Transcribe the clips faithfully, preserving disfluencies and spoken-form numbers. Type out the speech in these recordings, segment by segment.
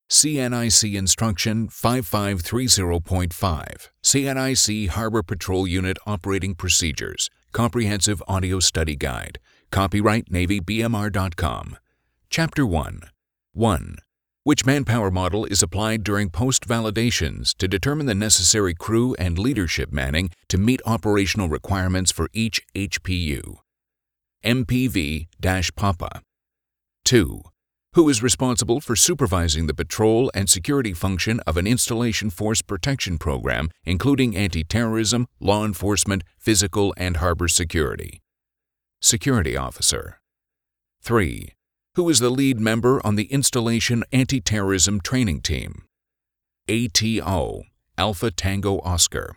C N I C Instruction five five three zero point five, C N I C Harbor Patrol Unit Operating Procedures, Comprehensive Audio Study Guide, copyright Navy B M R dot com. Chapter one. one. Which manpower model is applied during post-validations to determine the necessary crew and leadership manning to meet operational requirements for each H P U? M P V-PAPA. two. Who is responsible for supervising the patrol and security function of an installation force protection program, including anti-terrorism, law enforcement, physical, and harbor security? Security Officer. three. Who is the lead member on the Installation Anti-Terrorism Training Team? A T O, Alpha Tango Oscar.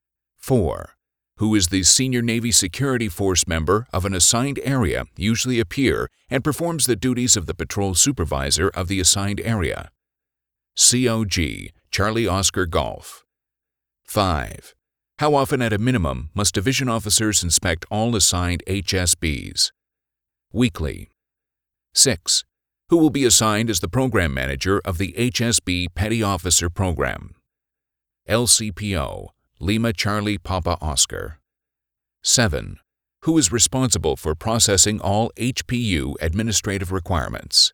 four. Who is the Senior Navy Security Force member of an assigned area, usually a peer, and performs the duties of the patrol supervisor of the assigned area? C O G, Charlie Oscar Golf. five. How often at a minimum must division officers inspect all assigned H S Bs? Weekly. six. Who will be assigned as the program manager of the H S B Petty Officer Program? L C P O, Lima Charlie Papa Oscar. seven. Who is responsible for processing all H P U administrative requirements?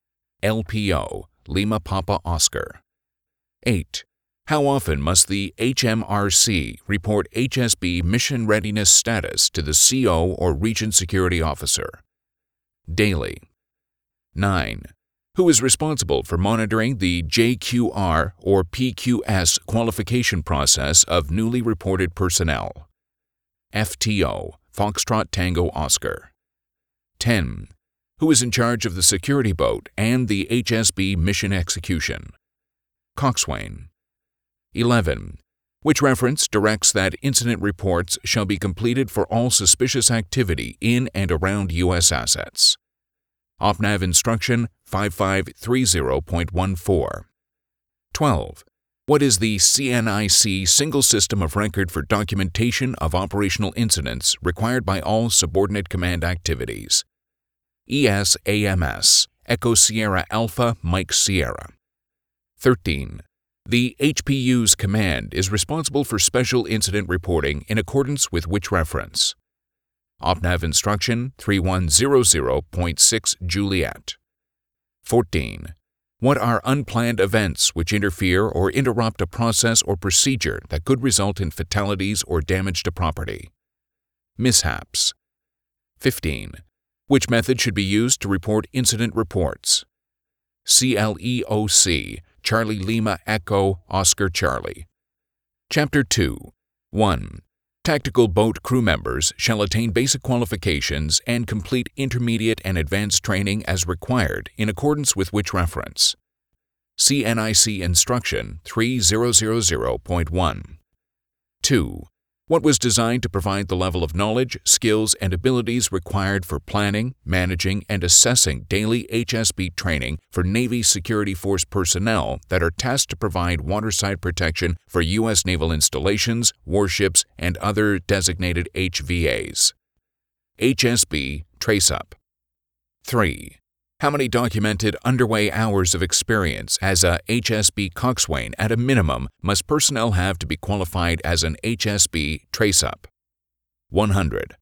L P O, Lima Papa Oscar. eight. How often must the H M R C report H S B mission readiness status to the C O or Region Security Officer? Daily. nine. Who is responsible for monitoring the J Q R or P Q S qualification process of newly reported personnel? F T O, Foxtrot Tango Oscar. ten. Who is in charge of the security boat and the H S B mission execution? Coxswain. eleven. Which reference directs that incident reports shall be completed for all suspicious activity in and around U S assets? OPNAV Instruction five five three zero point one four. twelve. What is the C N I C Single System of Record for Documentation of Operational Incidents required by all subordinate command activities? E S A M S, Echo Sierra Alpha Mike Sierra. thirteen. The H P U's command is responsible for special incident reporting in accordance with which reference? OPNAV Instruction three one zero zero point six Juliet. fourteen. What are unplanned events which interfere or interrupt a process or procedure that could result in fatalities or damage to property? Mishaps. fifteen. Which method should be used to report incident reports? C L E O C, Charlie Lima Echo Oscar Charlie. Chapter two. one. Tactical boat crew members shall attain basic qualifications and complete intermediate and advanced training as required in accordance with which reference? C N I C Instruction three thousand point one. two. What was designed to provide the level of knowledge, skills, and abilities required for planning, managing, and assessing daily H S B training for Navy Security Force personnel that are tasked to provide waterside protection for U S naval installations, warships, and other designated H V As? H S B Trace-Up. three. How many documented underway hours of experience as a H S B coxswain at a minimum must personnel have to be qualified as an H S B trace-up? one hundred.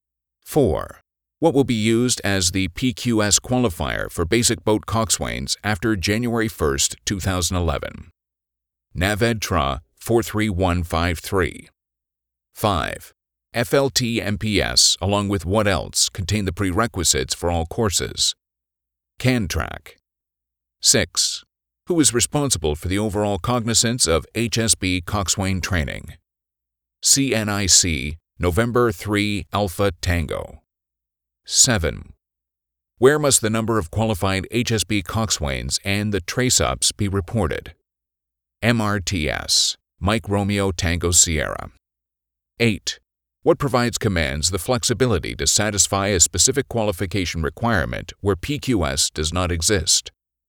four. What will be used as the P Q S qualifier for basic boat coxswains after January first, two thousand eleven? NAVED T R A four three one five three. five. F L T M P S, along with what else, contain the prerequisites for all courses? CANTRAC. six. Who is responsible for the overall cognizance of H S B coxswain training? C N I C, November three Alpha Tango. seven. Where must the number of qualified H S B coxswains and the trace-ups be reported? M R T S, Mike Romeo Tango Sierra. eight. What provides commands the flexibility to satisfy a specific qualification requirement where P Q S does not exist?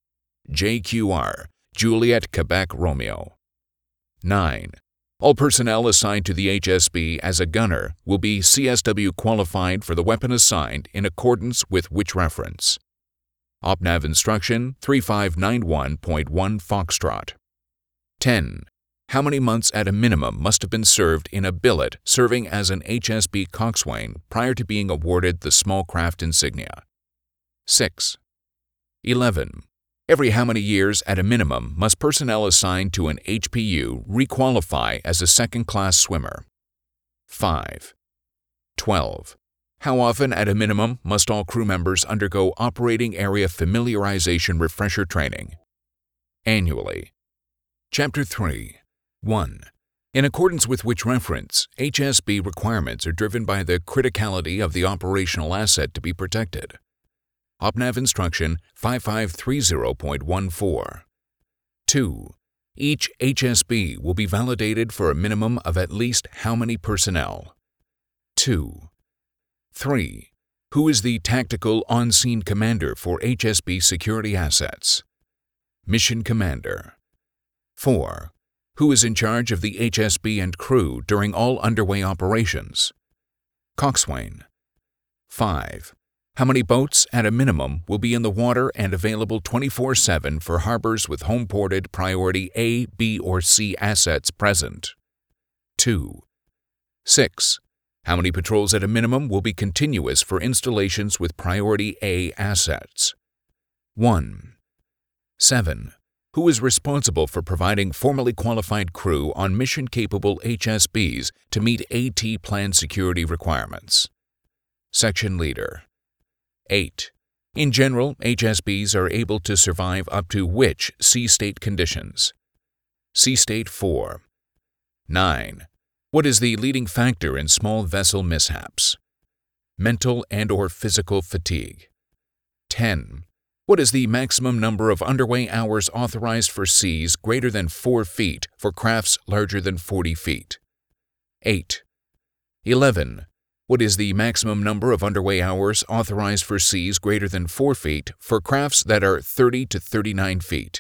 J Q R, Juliet Quebec Romeo. nine. All personnel assigned to the H S B as a gunner will be C S W qualified for the weapon assigned in accordance with which reference? OpNav Instruction three five nine one point one Foxtrot. ten. How many months at a minimum must have been served in a billet serving as an H S B coxswain prior to being awarded the small craft insignia? six. eleven. Every how many years at a minimum must personnel assigned to an H P U requalify as a second-class swimmer? five. twelve. How often at a minimum must all crew members undergo operating area familiarization refresher training? Annually. Chapter three. one. In accordance with which reference, H S B requirements are driven by the criticality of the operational asset to be protected. OpNav Instruction five five three zero point one four. two. Each H S B will be validated for a minimum of at least how many personnel? two. three. Who is the tactical on-scene commander for H S B security assets? Mission Commander. four. Who is in charge of the H S B and crew during all underway operations? Coxswain. five. How many boats, at a minimum, will be in the water and available twenty-four seven for harbors with home-ported priority A, B, or C assets present? two. six. How many patrols at a minimum will be continuous for installations with priority A assets? one. seven. Who is responsible for providing formally qualified crew on mission-capable H S Bs to meet AT plan security requirements? Section Leader. eight. In general, H S Bs are able to survive up to which sea state conditions? Sea State four. nine. What is the leading factor in small vessel mishaps? Mental and or physical fatigue. ten. What is the maximum number of underway hours authorized for seas greater than four feet for crafts larger than forty feet? eight. eleven. What is the maximum number of underway hours authorized for seas greater than four feet for crafts that are thirty to thirty-nine feet?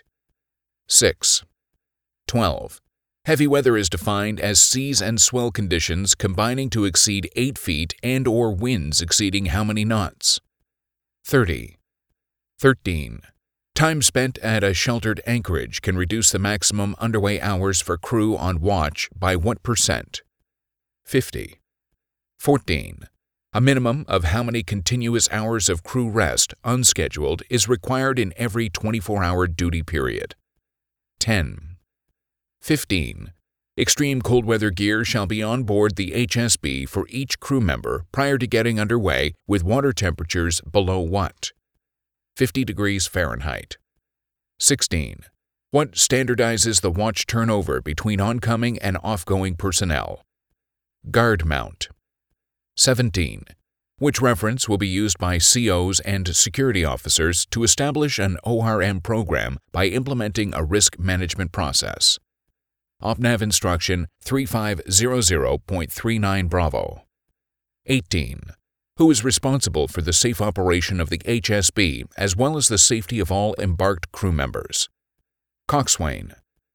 six. twelve. Heavy weather is defined as seas and swell conditions combining to exceed eight feet and or winds exceeding how many knots? thirty. thirteen. Time spent at a sheltered anchorage can reduce the maximum underway hours for crew on watch by what percent? fifty. fourteen. A minimum of how many continuous hours of crew rest, unscheduled, is required in every twenty-four hour duty period? ten. fifteen. Extreme cold weather gear shall be on board the H S B for each crew member prior to getting underway with water temperatures below what? fifty degrees Fahrenheit. sixteen. What standardizes the watch turnover between oncoming and offgoing personnel? Guard mount. seventeen. Which reference will be used by C Os and security officers to establish an O R M program by implementing a risk management process? OpNav Instruction three five zero zero point three nine Bravo. eighteen. Who is responsible for the safe operation of the H S B as well as the safety of all embarked crew members? Coxswain.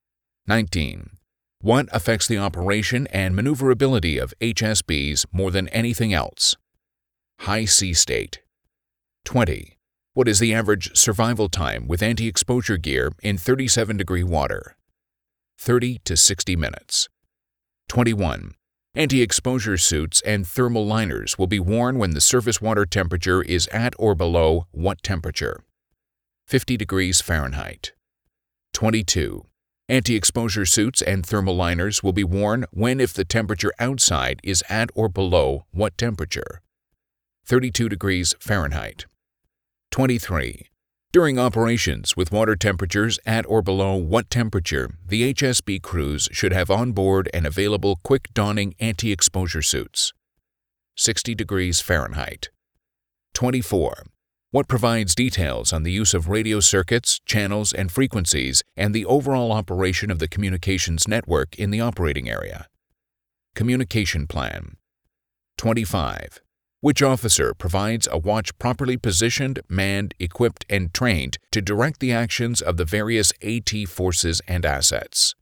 nineteen. What affects the operation and maneuverability of H S Bs more than anything else? High sea state. twenty. What is the average survival time with anti-exposure gear in thirty-seven degree water? thirty to sixty minutes. twenty-one. Anti-exposure suits and thermal liners will be worn when the surface water temperature is at or below what temperature? fifty degrees Fahrenheit. twenty-two. Anti-exposure suits and thermal liners will be worn when if the temperature outside is at or below what temperature? thirty-two degrees Fahrenheit. twenty-three. During operations with water temperatures at or below what temperature, the H S B crews should have on board and available quick-donning anti-exposure suits? sixty degrees Fahrenheit. twenty-four. What provides details on the use of radio circuits, channels, and frequencies and the overall operation of the communications network in the operating area? Communication plan. twenty-five. Which officer provides a watch properly positioned, manned, equipped, and trained to direct the actions of the various AT forces and assets?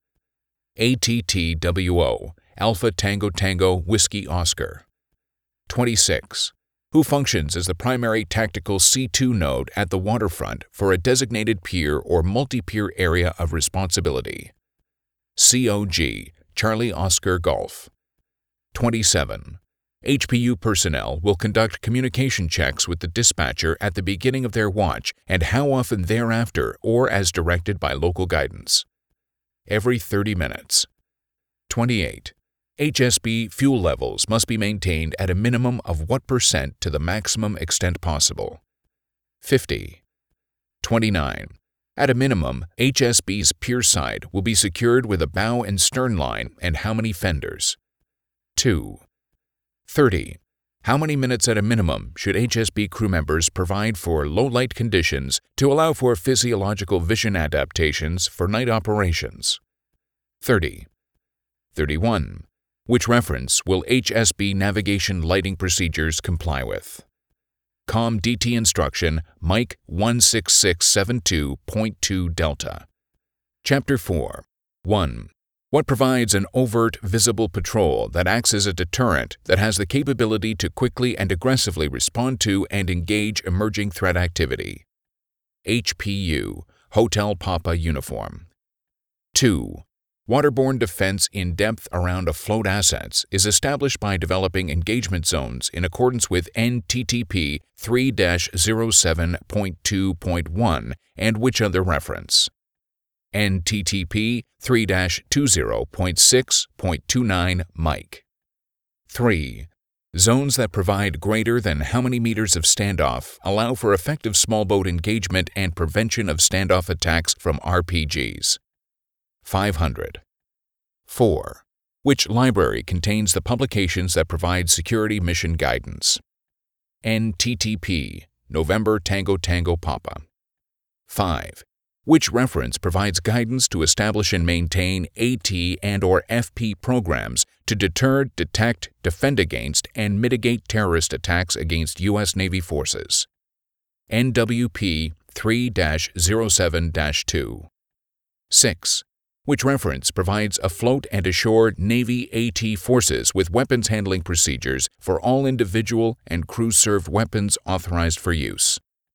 A T T W O, Alpha Tango Tango Whiskey Oscar. twenty-six. Who functions as the primary tactical C two node at the waterfront for a designated pier or multi-pier area of responsibility. C O G, Charlie Oscar Golf. twenty-seven. H P U personnel will conduct communication checks with the dispatcher at the beginning of their watch and how often thereafter or as directed by local guidance. Every thirty minutes. twenty-eight. H S B fuel levels must be maintained at a minimum of what percent to the maximum extent possible. fifty. twenty-nine. At a minimum, H S B's pier side will be secured with a bow and stern line and how many fenders. two. thirty. How many minutes at a minimum should H S B crew members provide for low-light conditions to allow for physiological vision adaptations for night operations? thirty. thirty-one. Which reference will H S B navigation lighting procedures comply with? C O M D T instruction Mike one six six seven two point two Delta. Chapter four. one. What provides an overt, visible patrol that acts as a deterrent that has the capability to quickly and aggressively respond to and engage emerging threat activity? H P U, Hotel Papa Uniform. two. Waterborne defense in depth around afloat assets is established by developing engagement zones in accordance with N T T P three dash zero seven point two point one and which other reference? N T T P three dash twenty point six point two nine Mike. three. Zones that provide greater than how many meters of standoff allow for effective small boat engagement and prevention of standoff attacks from R P Gs. five hundred. four. Which library contains the publications that provide security mission guidance? N T T P, November Tango Tango Papa. five. Which reference provides guidance to establish and maintain AT and or F P programs to deter, detect, defend against, and mitigate terrorist attacks against U S Navy forces? N W P three dash zero seven dash two. six. Which reference provides afloat and ashore Navy AT forces with weapons handling procedures for all individual and crew-served weapons authorized for use?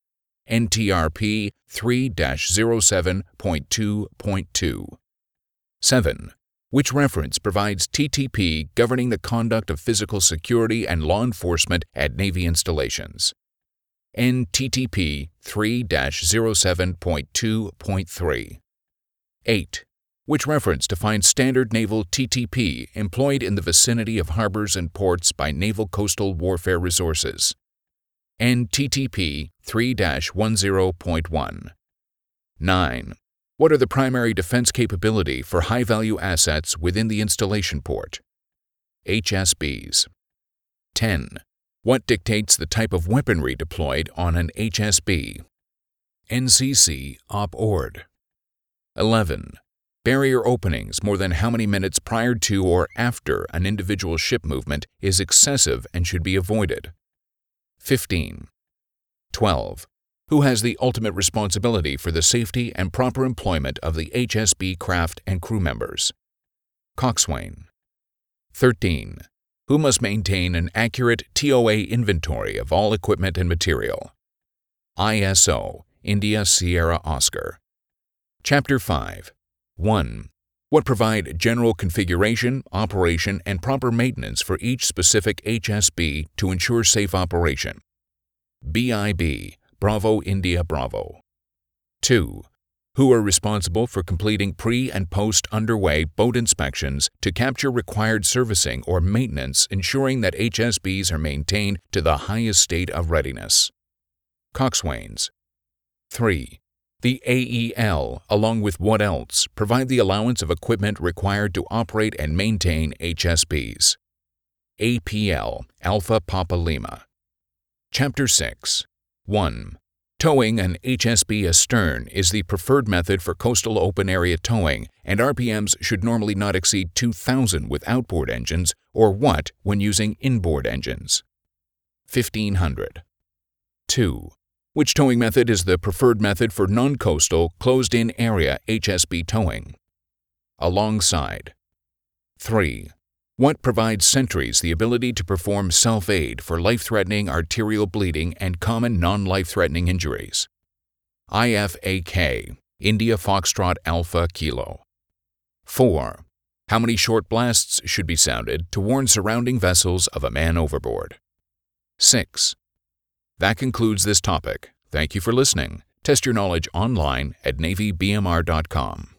N T R P three dash zero seven point two point two. seven. Which reference provides T T P governing the conduct of physical security and law enforcement at Navy installations? N T T P three dash zero seven point two point three. eight. Which reference defines standard naval T T P employed in the vicinity of harbors and ports by Naval Coastal Warfare Resources? N T T P three dash ten point one. nine. What are the primary defense capability for high-value assets within the installation port? H S Bs. ten. What dictates the type of weaponry deployed on an H S B? N C C Op Ord. eleven. Barrier openings more than how many minutes prior to or after an individual ship movement is excessive and should be avoided? fifteen. twelve. Who has the ultimate responsibility for the safety and proper employment of the H S B craft and crew members? Coxswain. thirteen. Who must maintain an accurate T O A inventory of all equipment and material? I S O, India Sierra Oscar. Chapter five. one. What provide general configuration, operation, and proper maintenance for each specific H S B to ensure safe operation? B I B, Bravo India Bravo. two. Who are responsible for completing pre- and post-underway boat inspections to capture required servicing or maintenance, ensuring that H S Bs are maintained to the highest state of readiness? Coxswains. three. The A E L, along with what else, provide the allowance of equipment required to operate and maintain H S Bs? A P L, Alpha Papa Lima. Chapter six. one. Towing an H S B astern is the preferred method for coastal open area towing, and R P Ms should normally not exceed two thousand with outboard engines or what when using inboard engines? fifteen hundred. two. Which towing method is the preferred method for non-coastal, closed-in area H S B towing? Alongside. three. What provides sentries the ability to perform self-aid for life-threatening arterial bleeding and common non-life-threatening injuries? I F A K, India Foxtrot Alpha Kilo. four. How many short blasts should be sounded to warn surrounding vessels of a man overboard? six. That concludes this topic. Thank you for listening. Test your knowledge online at Navy B M R dot com.